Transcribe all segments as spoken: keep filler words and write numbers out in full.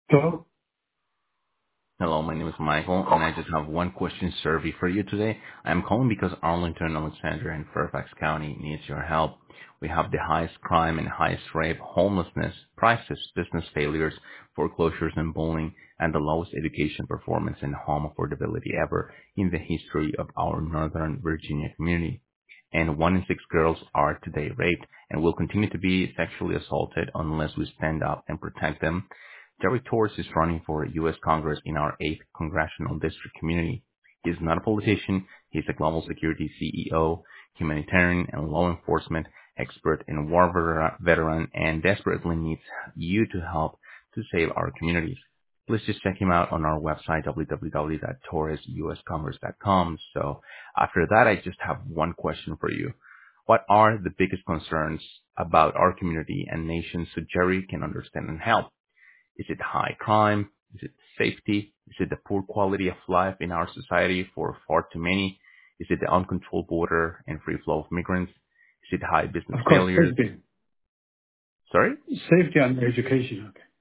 So, Hello, my name is Michael, and I just have one question survey for you today. I'm calling because Arlington, Alexandria, and Fairfax County needs your help. We have the highest crime and highest rape, homelessness, crisis, business failures, foreclosures, and bullying, and the lowest education performance and home affordability ever in the history of our Northern Virginia community. And one in six girls are today raped and will continue to be sexually assaulted unless we stand up and protect them. Derek Torres is running for U S. Congress in our eighth Congressional District community. He's not a politician. He's a global security C E O, humanitarian and law enforcement expert and war ver- veteran, and desperately needs you to help to save our communities. Please just check him out on our website, w w w dot torres u s congress dot com. So after that, I just have one question for you. What are the biggest concerns about our community and nation so Jerry can understand and help? Is it high crime? Is it safety? Is it the poor quality of life in our society for far too many? Is it the uncontrolled border and free flow of migrants? Is it high business of course, failures? safety. Sorry? Safety and education. Okay.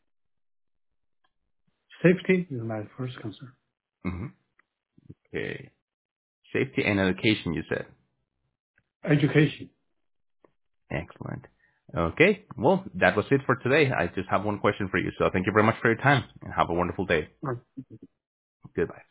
Safety is my first concern. hmm Okay. Safety and education, you said. Education. Excellent. Okay. Well, that was it for today. I just have one question for you. So thank you very much for your time and have a wonderful day. Goodbye.